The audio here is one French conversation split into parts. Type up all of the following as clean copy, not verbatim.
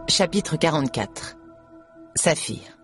Chapitre 44. Saphir.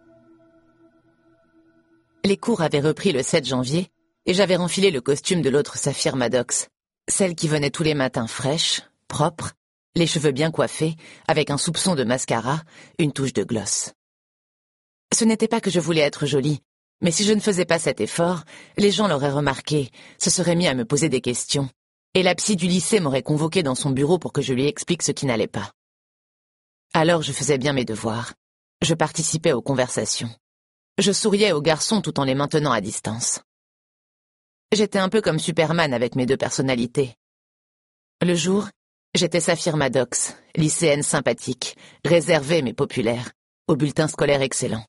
Les cours avaient repris le 7 janvier et j'avais renfilé le costume de l'autre Saphir Maddox, celle qui venait tous les matins fraîche, propre, les cheveux bien coiffés, avec un soupçon de mascara, une touche de gloss. Ce n'était pas que je voulais être jolie, mais si je ne faisais pas cet effort, les gens l'auraient remarqué, se seraient mis à me poser des questions, et la psy du lycée m'aurait convoqué dans son bureau pour que je lui explique ce qui n'allait pas. Alors je faisais bien mes devoirs. Je participais aux conversations. Je souriais aux garçons tout en les maintenant à distance. J'étais un peu comme Superman avec mes deux personnalités. Le jour, j'étais Saphir Maddox, lycéenne sympathique, réservée mais populaire, au bulletin scolaire excellent.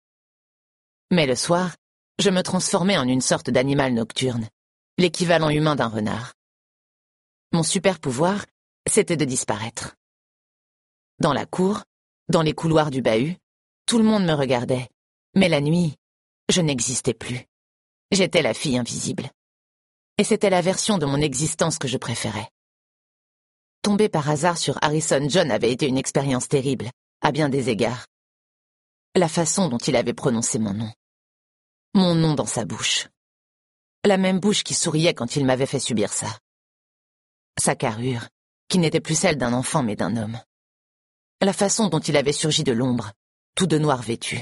Mais le soir, je me transformais en une sorte d'animal nocturne, l'équivalent humain d'un renard. Mon super pouvoir, c'était de disparaître. Dans la cour, dans les couloirs du bahut, tout le monde me regardait, mais la nuit, je n'existais plus. J'étais la fille invisible. Et c'était la version de mon existence que je préférais. Tomber par hasard sur Harrison John avait été une expérience terrible, à bien des égards. La façon dont il avait prononcé mon nom. Mon nom dans sa bouche. La même bouche qui souriait quand il m'avait fait subir ça. Sa carrure, qui n'était plus celle d'un enfant mais d'un homme. La façon dont il avait surgi de l'ombre, tout de noir vêtu.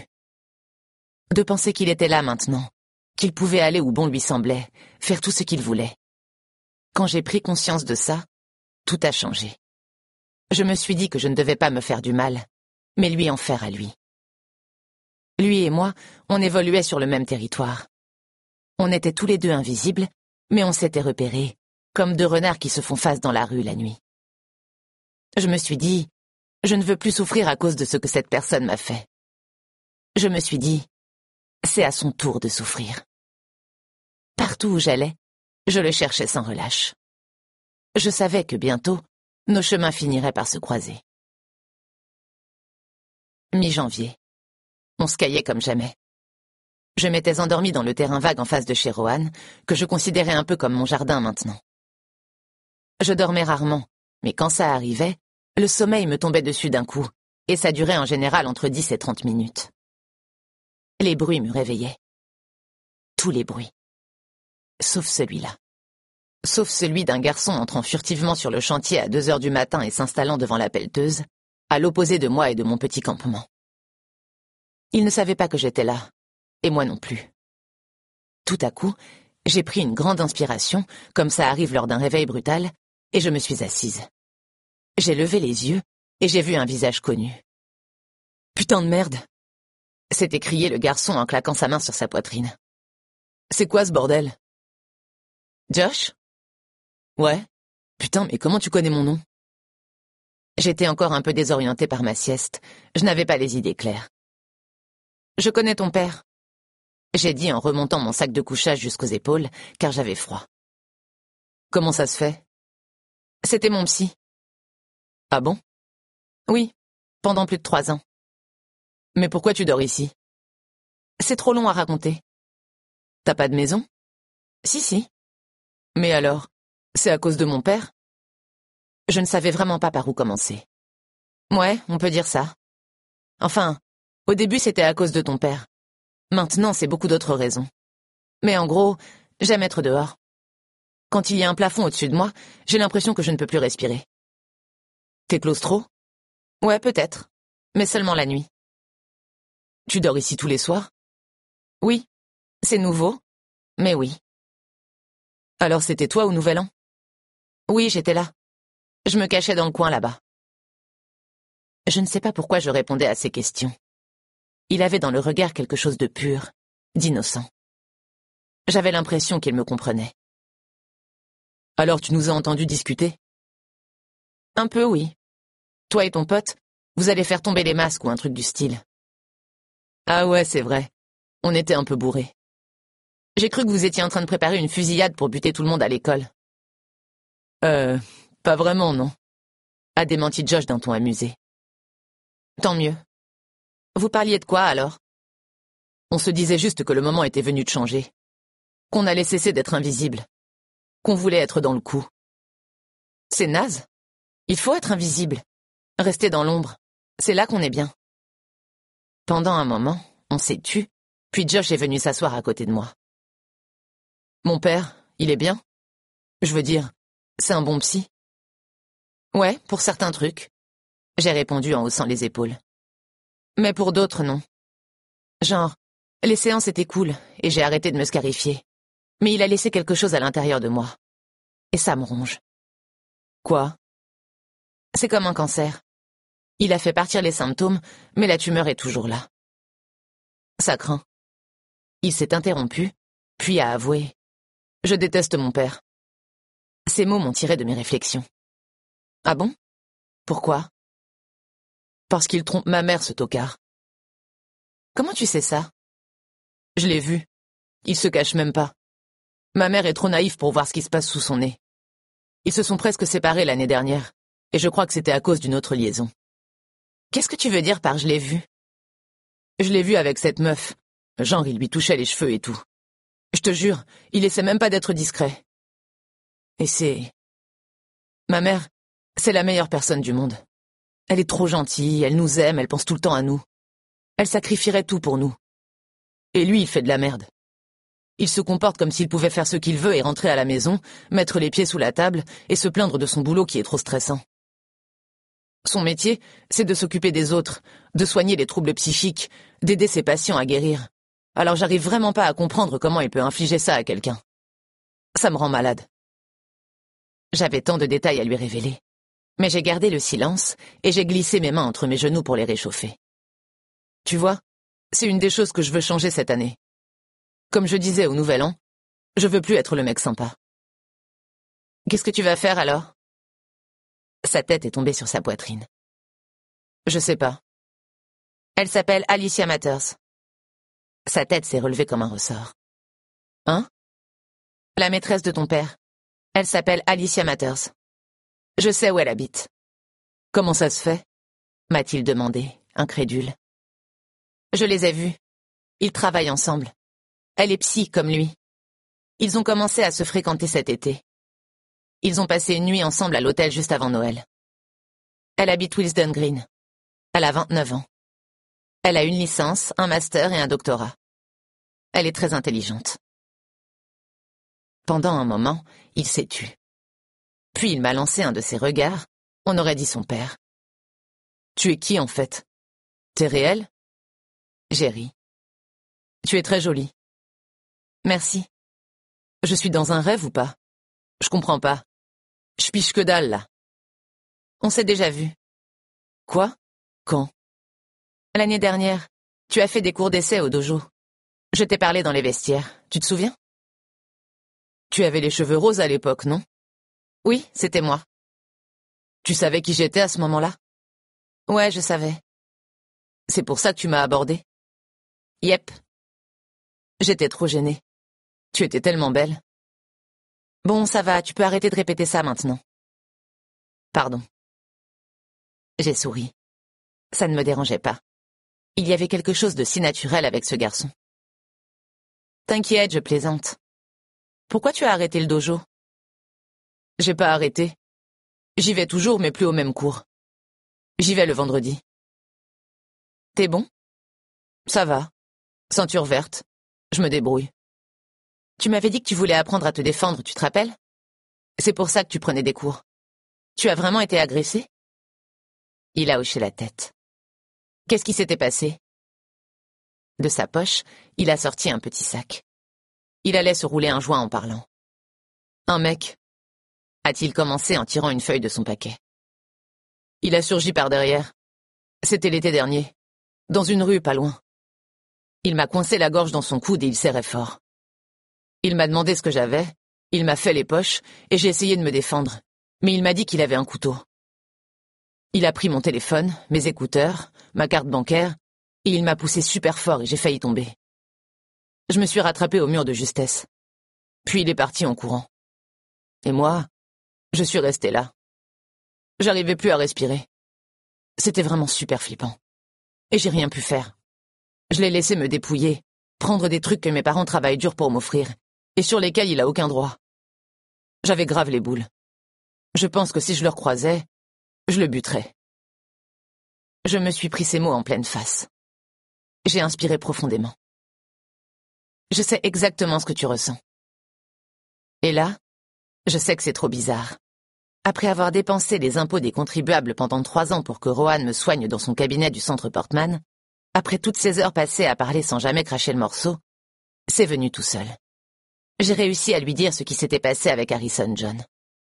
De penser qu'il était là maintenant, qu'il pouvait aller où bon lui semblait, faire tout ce qu'il voulait. Quand j'ai pris conscience de ça, tout a changé. Je me suis dit que je ne devais pas me faire du mal, mais lui en faire à lui. Lui et moi, on évoluait sur le même territoire. On était tous les deux invisibles, mais on s'était repérés, comme deux renards qui se font face dans la rue la nuit. Je me suis dit, je ne veux plus souffrir à cause de ce que cette personne m'a fait. Je me suis dit, c'est à son tour de souffrir. Partout où j'allais, je le cherchais sans relâche. Je savais que bientôt, nos chemins finiraient par se croiser. Mi-janvier. On se caillait comme jamais. Je m'étais endormie dans le terrain vague en face de chez Rohan, que je considérais un peu comme mon jardin maintenant. Je dormais rarement, mais quand ça arrivait, le sommeil me tombait dessus d'un coup, et ça durait en général entre 10 et 30 minutes. Les bruits me réveillaient. Tous les bruits. Sauf celui-là. Sauf celui d'un garçon entrant furtivement sur le chantier à 2 heures du matin et s'installant devant la pelleteuse, à l'opposé de moi et de mon petit campement. Il ne savait pas que j'étais là, et moi non plus. Tout à coup, j'ai pris une grande inspiration, comme ça arrive lors d'un réveil brutal, et je me suis assise. J'ai levé les yeux, et j'ai vu un visage connu. « Putain de merde !» s'est écrié le garçon en claquant sa main sur sa poitrine. « C'est quoi ce bordel ?»« Josh ?»« Ouais. Putain, mais comment tu connais mon nom ?» J'étais encore un peu désorientée par ma sieste. Je n'avais pas les idées claires. « Je connais ton père. » J'ai dit en remontant mon sac de couchage jusqu'aux épaules, car j'avais froid. « Comment ça se fait ?» C'était mon psy. « Ah bon ?» Oui, pendant plus de 3 ans. « Mais pourquoi tu dors ici ?» C'est trop long à raconter. « T'as pas de maison ?» Si. « Mais alors, c'est à cause de mon père ?» Je ne savais vraiment pas par où commencer. « Ouais, on peut dire ça. Enfin, au début c'était à cause de ton père. Maintenant c'est beaucoup d'autres raisons. Mais en gros, j'aime être dehors. Quand il y a un plafond au-dessus de moi, j'ai l'impression que je ne peux plus respirer. » T'es claustro ? Ouais, peut-être. Mais seulement la nuit. Tu dors ici tous les soirs ? Oui. C'est nouveau, mais oui. Alors c'était toi au Nouvel An ? Oui, j'étais là. Je me cachais dans le coin là-bas. Je ne sais pas pourquoi je répondais à ces questions. Il avait dans le regard quelque chose de pur, d'innocent. J'avais l'impression qu'il me comprenait. Alors tu nous as entendus discuter ? Un peu, oui. Toi et ton pote, vous allez faire tomber les masques ou un truc du style. Ah ouais, c'est vrai. On était un peu bourrés. J'ai cru que vous étiez en train de préparer une fusillade pour buter tout le monde à l'école. Pas vraiment, non. A démenti Josh d'un ton amusé. Tant mieux. Vous parliez de quoi, alors ? On se disait juste que le moment était venu de changer. Qu'on allait cesser d'être invisible. Qu'on voulait être dans le coup. C'est naze. Il faut être invisible. Rester dans l'ombre. C'est là qu'on est bien. Pendant un moment, on s'est tu, puis Josh est venu s'asseoir à côté de moi. Mon père, il est bien? Je veux dire, c'est un bon psy? Ouais, pour certains trucs. J'ai répondu en haussant les épaules. Mais pour d'autres, non. Genre, les séances étaient cool, et j'ai arrêté de me scarifier. Mais il a laissé quelque chose à l'intérieur de moi. Et ça me ronge. Quoi? C'est comme un cancer. Il a fait partir les symptômes, mais la tumeur est toujours là. Ça craint. Il s'est interrompu, puis a avoué. Je déteste mon père. Ces mots m'ont tiré de mes réflexions. Ah bon? Pourquoi? Parce qu'il trompe ma mère, ce tocard. Comment tu sais ça? Je l'ai vu. Il se cache même pas. Ma mère est trop naïve pour voir ce qui se passe sous son nez. Ils se sont presque séparés l'année dernière, et je crois que c'était à cause d'une autre liaison. Qu'est-ce que tu veux dire par je l'ai vu? Je l'ai vu avec cette meuf. Genre, il lui touchait les cheveux et tout. Je te jure, il essaie même pas d'être discret. Et c'est... Ma mère, c'est la meilleure personne du monde. Elle est trop gentille, elle nous aime, elle pense tout le temps à nous. Elle sacrifierait tout pour nous. Et lui, il fait de la merde. Il se comporte comme s'il pouvait faire ce qu'il veut et rentrer à la maison, mettre les pieds sous la table et se plaindre de son boulot qui est trop stressant. Son métier, c'est de s'occuper des autres, de soigner les troubles psychiques, d'aider ses patients à guérir. Alors j'arrive vraiment pas à comprendre comment il peut infliger ça à quelqu'un. Ça me rend malade. J'avais tant de détails à lui révéler. Mais j'ai gardé le silence et j'ai glissé mes mains entre mes genoux pour les réchauffer. Tu vois, c'est une des choses que je veux changer cette année. Comme je disais au Nouvel An, je veux plus être le mec sympa. Qu'est-ce que tu vas faire alors? Sa tête est tombée sur sa poitrine. Je sais pas. Elle s'appelle Alicia Matters. Sa tête s'est relevée comme un ressort. Hein? La maîtresse de ton père. Elle s'appelle Alicia Matters. Je sais où elle habite. Comment ça se fait? M'a-t-il demandé, incrédule. Je les ai vus. Ils travaillent ensemble. Elle est psy comme lui. Ils ont commencé à se fréquenter cet été. Ils ont passé une nuit ensemble à l'hôtel juste avant Noël. Elle habite Willesden Green. Elle a 29 ans. Elle a une licence, un master et un doctorat. Elle est très intelligente. Pendant un moment, il s'est tu. Puis il m'a lancé un de ses regards, on aurait dit son père. Tu es qui en fait? T'es réel? J'ai ri. Tu es très jolie. Merci. Je suis dans un rêve ou pas? Je comprends pas. Je piche que dalle, là. On s'est déjà vu. Quoi? Quand? L'année dernière. Tu as fait des cours d'essai au dojo. Je t'ai parlé dans les vestiaires. Tu te souviens? Tu avais les cheveux roses à l'époque, non? Oui, c'était moi. Tu savais qui j'étais à ce moment-là? Ouais, je savais. C'est pour ça que tu m'as abordé? Yep. J'étais trop gênée. Tu étais tellement belle. Bon, ça va, tu peux arrêter de répéter ça maintenant. Pardon. J'ai souri. Ça ne me dérangeait pas. Il y avait quelque chose de si naturel avec ce garçon. T'inquiète, je plaisante. Pourquoi tu as arrêté le dojo? J'ai pas arrêté. J'y vais toujours, mais plus au même cours. J'y vais le vendredi. T'es bon? Ça va. Ceinture verte. Je me débrouille. Tu m'avais dit que tu voulais apprendre à te défendre, tu te rappelles? C'est pour ça que tu prenais des cours. Tu as vraiment été agressé? Il a hoché la tête. Qu'est-ce qui s'était passé? De sa poche, il a sorti un petit sac. Il allait se rouler un joint en parlant. Un mec, a-t-il commencé en tirant une feuille de son paquet. Il a surgi par derrière. C'était l'été dernier. Dans une rue pas loin. Il m'a coincé la gorge dans son coude et il serrait fort. Il m'a demandé ce que j'avais, il m'a fait les poches et j'ai essayé de me défendre, mais il m'a dit qu'il avait un couteau. Il a pris mon téléphone, mes écouteurs, ma carte bancaire, et il m'a poussé super fort et j'ai failli tomber. Je me suis rattrapée au mur de justesse. Puis il est parti en courant. Et moi, je suis restée là. J'arrivais plus à respirer. C'était vraiment super flippant. Et j'ai rien pu faire. Je l'ai laissé me dépouiller, prendre des trucs que mes parents travaillent dur pour m'offrir, et sur lesquels il a aucun droit. J'avais grave les boules. Je pense que si je le recroisais, je le buterais. Je me suis pris ces mots en pleine face. J'ai inspiré profondément. Je sais exactement ce que tu ressens. Et là, je sais que c'est trop bizarre. Après avoir dépensé les impôts des contribuables pendant 3 ans pour que Rohan me soigne dans son cabinet du centre Portman, après toutes ces heures passées à parler sans jamais cracher le morceau, c'est venu tout seul. J'ai réussi à lui dire ce qui s'était passé avec Harrison John.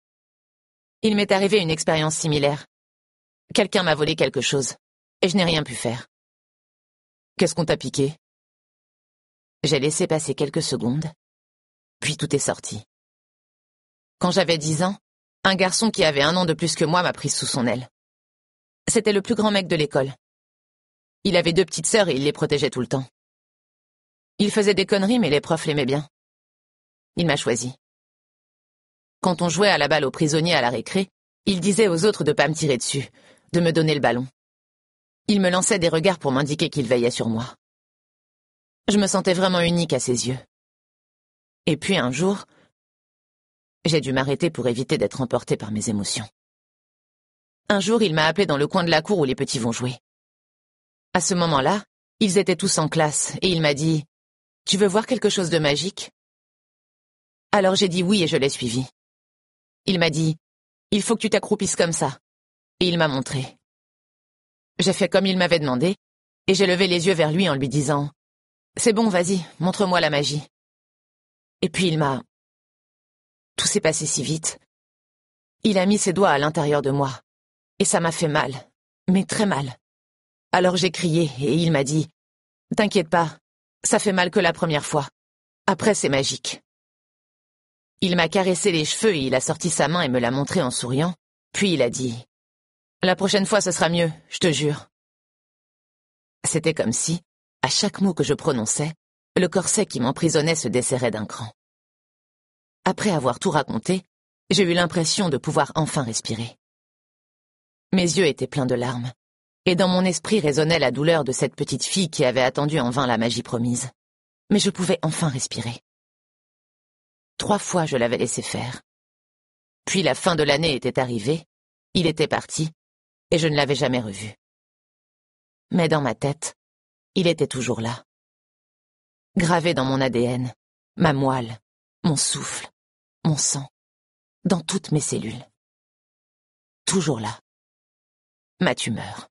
Il m'est arrivé une expérience similaire. Quelqu'un m'a volé quelque chose, et je n'ai rien pu faire. Qu'est-ce qu'on t'a piqué? J'ai laissé passer quelques secondes, puis tout est sorti. Quand j'avais 10 ans, un garçon qui avait 1 an de plus que moi m'a prise sous son aile. C'était le plus grand mec de l'école. Il avait 2 petites sœurs et il les protégeait tout le temps. Il faisait des conneries, mais les profs l'aimaient bien. Il m'a choisi. Quand on jouait à la balle aux prisonniers à la récré, il disait aux autres de pas me tirer dessus, de me donner le ballon. Il me lançait des regards pour m'indiquer qu'il veillait sur moi. Je me sentais vraiment unique à ses yeux. Et puis un jour, j'ai dû m'arrêter pour éviter d'être emportée par mes émotions. Un jour, il m'a appelé dans le coin de la cour où les petits vont jouer. À ce moment-là, ils étaient tous en classe, et il m'a dit « Tu veux voir quelque chose de magique ?» Alors j'ai dit oui et je l'ai suivi. Il m'a dit « Il faut que tu t'accroupisses comme ça », et il m'a montré. J'ai fait comme il m'avait demandé, et j'ai levé les yeux vers lui en lui disant « C'est bon, vas-y, montre-moi la magie. » Et puis il m'a... Tout s'est passé si vite. Il a mis ses doigts à l'intérieur de moi, et ça m'a fait mal, mais très mal. Alors j'ai crié, et il m'a dit « T'inquiète pas, ça fait mal que la première fois. Après, c'est magique. » Il m'a caressé les cheveux et il a sorti sa main et me l'a montré en souriant, puis il a dit « La prochaine fois, ce sera mieux, je te jure. » C'était comme si, à chaque mot que je prononçais, le corset qui m'emprisonnait se desserrait d'un cran. Après avoir tout raconté, j'ai eu l'impression de pouvoir enfin respirer. Mes yeux étaient pleins de larmes, et dans mon esprit résonnait la douleur de cette petite fille qui avait attendu en vain la magie promise. Mais je pouvais enfin respirer. 3 fois je l'avais laissé faire. Puis la fin de l'année était arrivée, il était parti, et je ne l'avais jamais revu. Mais dans ma tête, il était toujours là. Gravé dans mon ADN, ma moelle, mon souffle, mon sang, dans toutes mes cellules. Toujours là. Ma tumeur.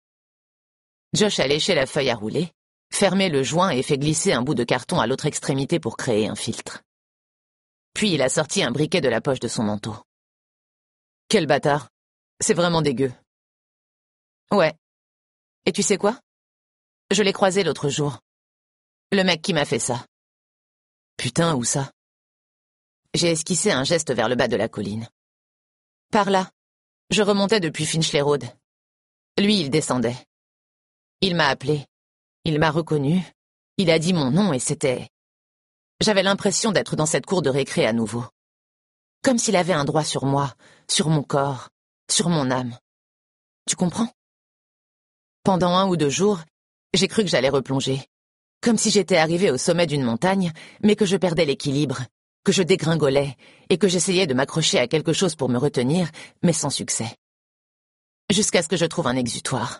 Josh a léché la feuille à rouler, fermé le joint et fait glisser un bout de carton à l'autre extrémité pour créer un filtre. Puis il a sorti un briquet de la poche de son manteau. Quel bâtard. C'est vraiment dégueu. Ouais. Et tu sais quoi? Je l'ai croisé l'autre jour. Le mec qui m'a fait ça. Putain, où ça? J'ai esquissé un geste vers le bas de la colline. Par là. Je remontais depuis Finchley Road. Lui, il descendait. Il m'a appelé. Il m'a reconnu. Il a dit mon nom et c'était... J'avais l'impression d'être dans cette cour de récré à nouveau. Comme s'il avait un droit sur moi, sur mon corps, sur mon âme. Tu comprends? Pendant 1 ou 2 jours, j'ai cru que j'allais replonger. Comme si j'étais arrivée au sommet d'une montagne, mais que je perdais l'équilibre, que je dégringolais, et que j'essayais de m'accrocher à quelque chose pour me retenir, mais sans succès. Jusqu'à ce que je trouve un exutoire.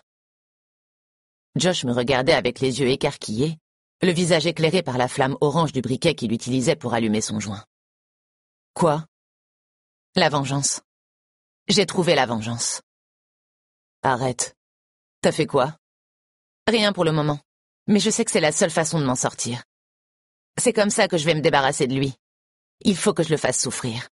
Josh me regardait avec les yeux écarquillés, le visage éclairé par la flamme orange du briquet qu'il utilisait pour allumer son joint. Quoi? La vengeance. J'ai trouvé la vengeance. Arrête. T'as fait quoi? Rien pour le moment, mais je sais que c'est la seule façon de m'en sortir. C'est comme ça que je vais me débarrasser de lui. Il faut que je le fasse souffrir.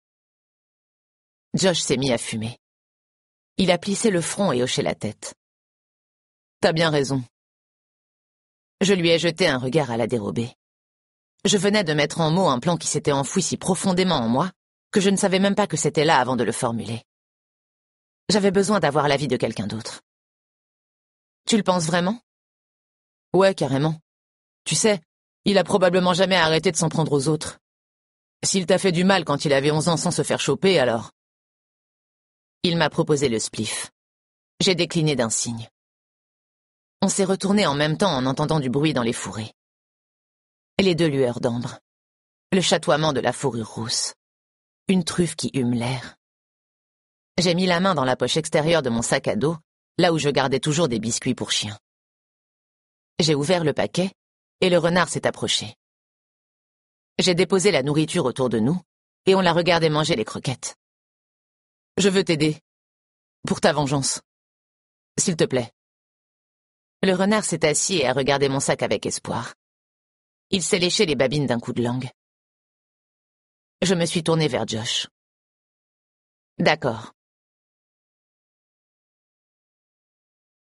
Josh s'est mis à fumer. Il a plissé le front et hoché la tête. T'as bien raison. Je lui ai jeté un regard à la dérobée. Je venais de mettre en mots un plan qui s'était enfoui si profondément en moi que je ne savais même pas que c'était là avant de le formuler. J'avais besoin d'avoir l'avis de quelqu'un d'autre. Tu le penses vraiment? Ouais, carrément. Tu sais, il a probablement jamais arrêté de s'en prendre aux autres. S'il t'a fait du mal quand il avait 11 ans sans se faire choper, alors... Il m'a proposé le spliff. J'ai décliné d'un signe. On s'est retournés en même temps en entendant du bruit dans les fourrés. Les 2 lueurs d'ambre. Le chatoiement de la fourrure rousse. Une truffe qui hume l'air. J'ai mis la main dans la poche extérieure de mon sac à dos là où je gardais toujours des biscuits pour chiens. J'ai ouvert le paquet, et le renard s'est approché. J'ai déposé la nourriture autour de nous, et on l'a regardé manger les croquettes. « Je veux t'aider. Pour ta vengeance. S'il te plaît. » Le renard s'est assis et a regardé mon sac avec espoir. Il s'est léché les babines d'un coup de langue. Je me suis tournée vers Josh. « D'accord.